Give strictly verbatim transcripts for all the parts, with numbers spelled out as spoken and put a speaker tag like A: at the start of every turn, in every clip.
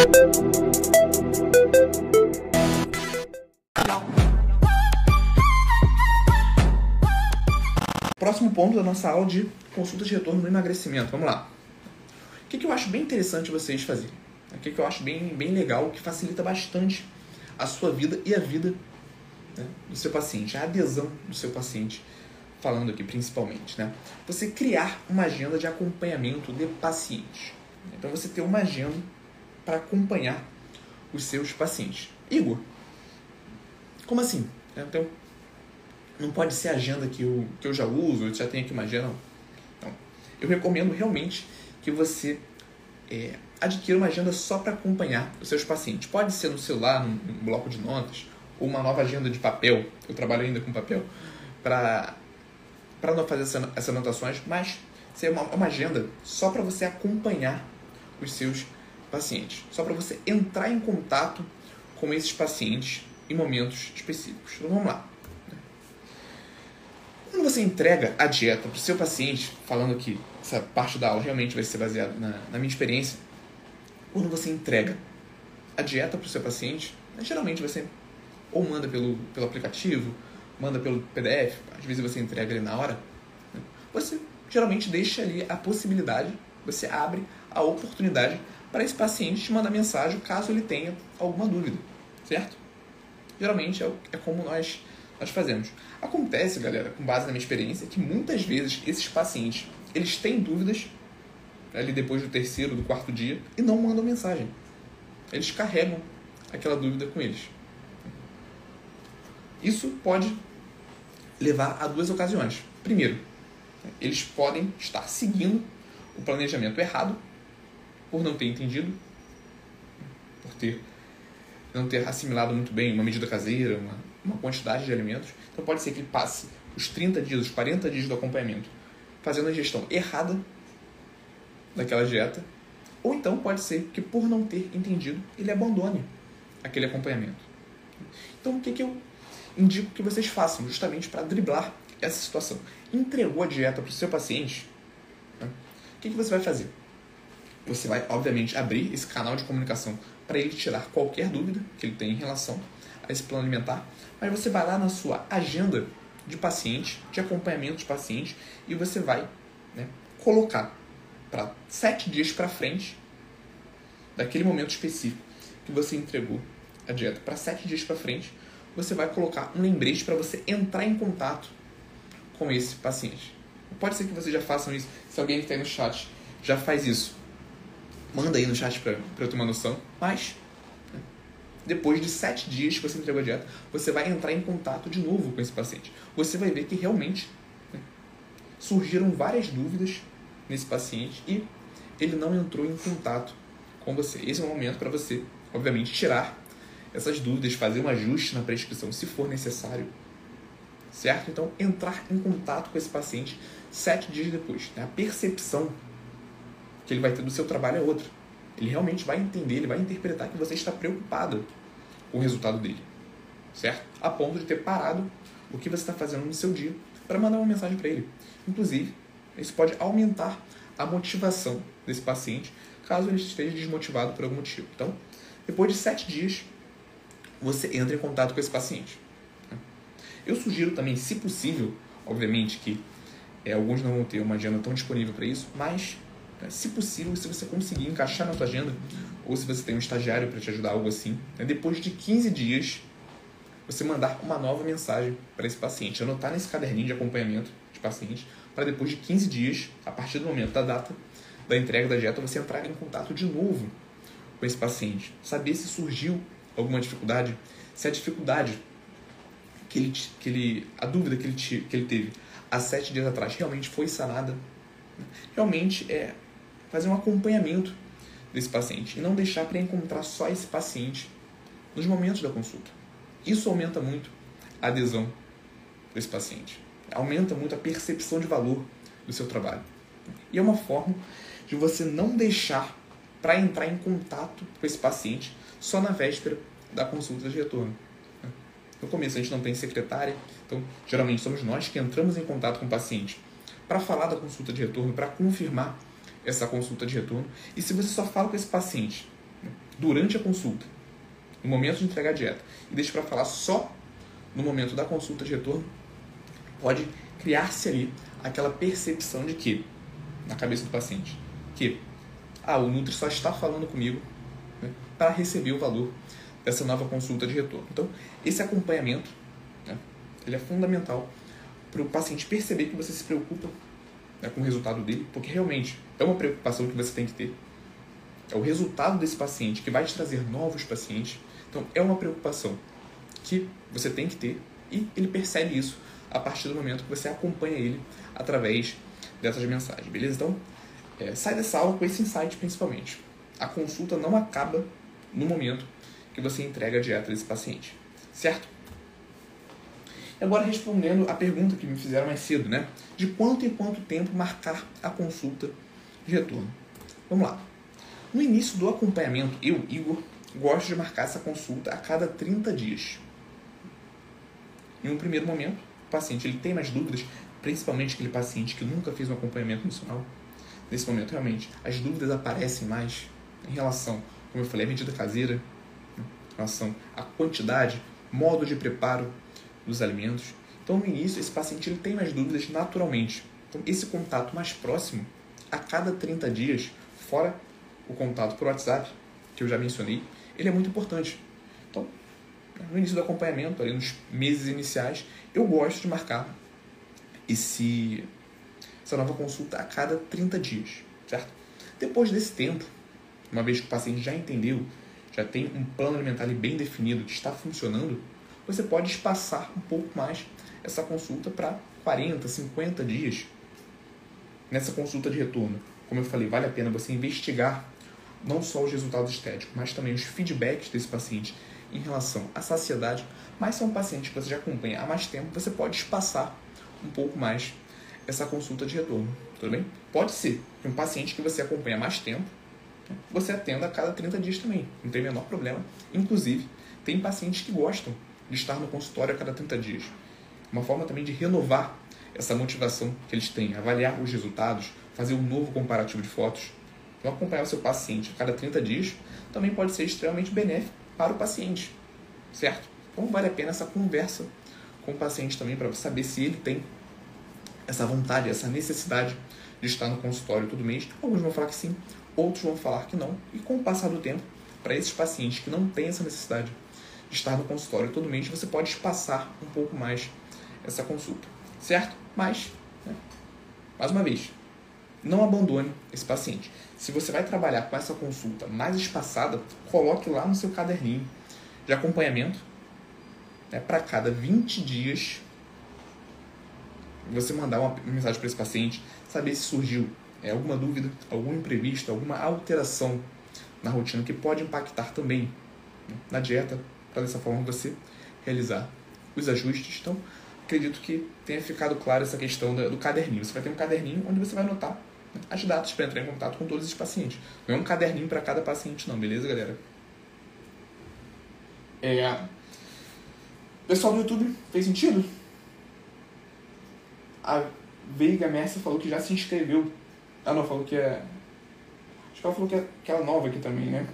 A: Próximo ponto da nossa aula de consulta de retorno no emagrecimento. Vamos lá. O que, que eu acho bem interessante vocês fazerem? O que, que eu acho bem, bem legal, que facilita bastante a sua vida e a vida, né, do seu paciente, a adesão do seu paciente, falando aqui principalmente, né? Você criar uma agenda de acompanhamento de pacientes. Então, você ter uma agenda para acompanhar os seus pacientes. Igor, como assim? Então, não pode ser a agenda que eu, que eu já uso, eu já tenho aqui uma agenda. Não. Então, eu recomendo realmente que você é, adquira uma agenda só para acompanhar os seus pacientes. Pode ser no celular, num, num bloco de notas, ou uma nova agenda de papel. Eu trabalho ainda com papel, para para não fazer essa, essas anotações, mas ser uma, uma agenda só para você acompanhar os seus pacientes. Só para você entrar em contato com esses pacientes em momentos específicos. Então vamos lá. Quando você entrega a dieta para o seu paciente, falando que essa parte da aula realmente vai ser baseada na, na minha experiência, quando você entrega a dieta para o seu paciente, geralmente você ou manda pelo, pelo aplicativo, manda pelo P D F, às vezes você entrega ali na hora, né? Você geralmente deixa ali a possibilidade, você abre a oportunidade para esse paciente te mandar mensagem caso ele tenha alguma dúvida, certo? Geralmente é, é como nós, nós fazemos. Acontece, galera, com base na minha experiência, que muitas vezes esses pacientes, eles têm dúvidas ali depois do terceiro, do quarto dia, e não mandam mensagem. Eles carregam aquela dúvida com eles. Isso pode levar a duas ocasiões. Primeiro, eles podem estar seguindo o planejamento errado, por não ter entendido, por ter, não ter assimilado muito bem uma medida caseira, uma, uma quantidade de alimentos. Então pode ser que ele passe os trinta dias, os quarenta dias do acompanhamento fazendo a ingestão errada daquela dieta, ou então pode ser que, por não ter entendido, ele abandone aquele acompanhamento. Então o que, que eu indico que vocês façam justamente para driblar essa situação? Entregou a dieta para o seu paciente, né? O que, que você vai fazer? Você vai, obviamente, abrir esse canal de comunicação para ele tirar qualquer dúvida que ele tenha em relação a esse plano alimentar, mas você vai lá na sua agenda de paciente, de acompanhamento de paciente, e você vai, né, colocar para sete dias para frente daquele momento específico que você entregou a dieta. Para sete dias para frente, você vai colocar um lembrete para você entrar em contato com esse paciente. Pode ser que vocês já façam isso. Se alguém que está aí no chat já faz isso, manda aí no chat para eu ter uma noção. Mas, né, depois de sete dias que você entregou a dieta, você vai entrar em contato de novo com esse paciente. Você vai ver que realmente, né, surgiram várias dúvidas nesse paciente e ele não entrou em contato com você. Esse é o momento para você, obviamente, tirar essas dúvidas, fazer um ajuste na prescrição se for necessário, certo? Então, entrar em contato com esse paciente sete dias depois, né? A percepção que ele vai ter do seu trabalho é outra. Ele realmente vai entender, ele vai interpretar que você está preocupado com o resultado dele, certo? A ponto de ter parado o que você está fazendo no seu dia para mandar uma mensagem para ele. Inclusive, isso pode aumentar a motivação desse paciente, caso ele esteja desmotivado por algum motivo. Então, depois de sete dias, você entra em contato com esse paciente. Eu sugiro também, se possível, obviamente que é, alguns não vão ter uma agenda tão disponível para isso, mas, né, se possível, se você conseguir encaixar na sua agenda, ou se você tem um estagiário para te ajudar, algo assim, né, depois de quinze dias, você mandar uma nova mensagem para esse paciente, anotar nesse caderninho de acompanhamento de paciente, para depois de quinze dias, a partir do momento da data da entrega da dieta, você entrar em contato de novo com esse paciente, saber se surgiu alguma dificuldade, se a dificuldade que ele, que ele a dúvida que ele, que ele teve há sete dias atrás realmente foi sanada. Realmente é fazer um acompanhamento desse paciente e não deixar para encontrar só esse paciente nos momentos da consulta. Isso aumenta muito a adesão desse paciente, aumenta muito a percepção de valor do seu trabalho. E é uma forma de você não deixar para entrar em contato com esse paciente só na véspera da consulta de retorno. No começo a gente não tem secretária, então geralmente somos nós que entramos em contato com o paciente para falar da consulta de retorno, para confirmar essa consulta de retorno. E se você só fala com esse paciente, né, durante a consulta, no momento de entregar a dieta, e deixa para falar só no momento da consulta de retorno, pode criar-se ali aquela percepção de que, na cabeça do paciente, que ah, o Nutri só está falando comigo, né, para receber o valor dessa nova consulta de retorno. Então, esse acompanhamento, né, ele é fundamental para o paciente perceber que você se preocupa, né, com o resultado dele, porque realmente é uma preocupação que você tem que ter. É o resultado desse paciente que vai te trazer novos pacientes. Então, é uma preocupação que você tem que ter e ele percebe isso a partir do momento que você acompanha ele através dessas mensagens, beleza? Então, é, sai dessa aula com esse insight principalmente. A consulta não acaba no momento que você entrega a dieta desse paciente, certo? E agora respondendo a pergunta que me fizeram mais cedo, né? De quanto em quanto tempo marcar a consulta de retorno? Vamos lá. No início do acompanhamento, eu, Igor, gosto de marcar essa consulta a cada trinta dias. Em um primeiro momento, o paciente ele tem mais dúvidas, principalmente aquele paciente que nunca fez um acompanhamento nutricional. Nesse momento, realmente, as dúvidas aparecem mais em relação, como eu falei, à medida caseira, em relação à quantidade, modo de preparo dos alimentos. Então, no início, esse paciente ele tem mais dúvidas naturalmente. Então, esse contato mais próximo, a cada trinta dias, fora o contato por WhatsApp, que eu já mencionei, ele é muito importante. Então, no início do acompanhamento, ali nos meses iniciais, eu gosto de marcar esse, essa nova consulta a cada trinta dias, certo? Depois desse tempo, uma vez que o paciente já entendeu, já tem um plano alimentar ali bem definido, que está funcionando, você pode espaçar um pouco mais essa consulta para quarenta, cinquenta dias. Nessa consulta de retorno, como eu falei, vale a pena você investigar não só os resultados estéticos, mas também os feedbacks desse paciente em relação à saciedade. Mas se é um paciente que você já acompanha há mais tempo, você pode espaçar um pouco mais essa consulta de retorno, tudo bem? Pode ser que um paciente que você acompanha há mais tempo, você atenda a cada trinta dias também, não tem o menor problema. Inclusive, tem pacientes que gostam de estar no consultório a cada trinta dias. Uma forma também de renovar essa motivação que eles têm, avaliar os resultados, fazer um novo comparativo de fotos. Então, acompanhar o seu paciente a cada trinta dias também pode ser extremamente benéfico para o paciente, certo? Então, vale a pena essa conversa com o paciente também para saber se ele tem essa vontade, essa necessidade de estar no consultório todo mês. Alguns vão falar que sim, outros vão falar que não. E com o passar do tempo, para esses pacientes que não têm essa necessidade de estar no consultório todo mês, você pode espaçar um pouco mais essa consulta, certo? Mas, né, mais uma vez, não abandone esse paciente. Se você vai trabalhar com essa consulta mais espaçada, coloque lá no seu caderninho de acompanhamento, né, para cada vinte dias, você mandar uma mensagem para esse paciente, saber se surgiu é, alguma dúvida, algum imprevisto, alguma alteração na rotina que pode impactar também, né, na dieta, para dessa forma você realizar os ajustes. Então, acredito que tenha ficado claro essa questão do caderninho. Você vai ter um caderninho onde você vai anotar as datas para entrar em contato com todos esses pacientes. Não é um caderninho para cada paciente não, beleza, galera? É... Pessoal do YouTube, fez sentido? A Veiga Messi falou que já se inscreveu. Ah, não, falou que é... Acho que ela falou que é aquela nova aqui também, né?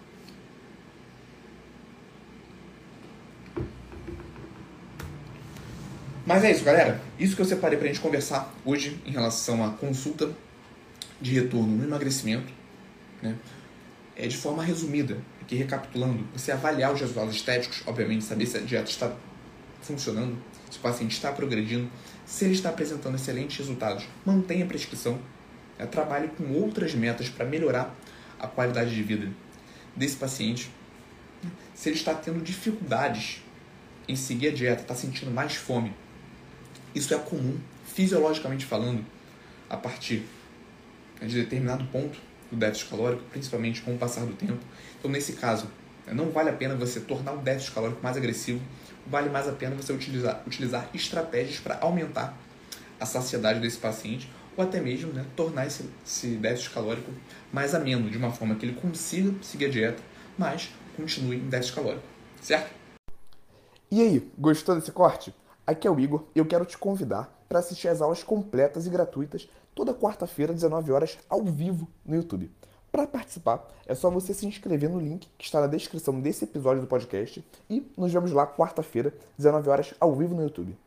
A: Mas é isso, galera. Isso que eu separei pra gente conversar hoje em relação à consulta de retorno no emagrecimento, né? É de forma resumida, aqui recapitulando, você avaliar os resultados estéticos, obviamente, saber se a dieta está funcionando, se o paciente está progredindo, se ele está apresentando excelentes resultados, mantenha a prescrição, né? Trabalhe com outras metas para melhorar a qualidade de vida desse paciente. Se ele está tendo dificuldades em seguir a dieta, está sentindo mais fome, isso é comum, fisiologicamente falando, a partir de determinado ponto do déficit calórico, principalmente com o passar do tempo. Então, nesse caso, não vale a pena você tornar o déficit calórico mais agressivo, vale mais a pena você utilizar, utilizar estratégias para aumentar a saciedade desse paciente, ou até mesmo, né, tornar esse, esse déficit calórico mais ameno, de uma forma que ele consiga seguir a dieta, mas continue em déficit calórico, certo? E aí, gostou desse corte? Aqui é o Igor e eu quero te convidar para assistir às aulas completas e gratuitas toda quarta-feira, dezenove horas, ao vivo no YouTube.
B: Para participar, é só você se inscrever no link que está na descrição desse episódio do podcast e nos vemos lá quarta-feira, dezenove horas, ao vivo no YouTube.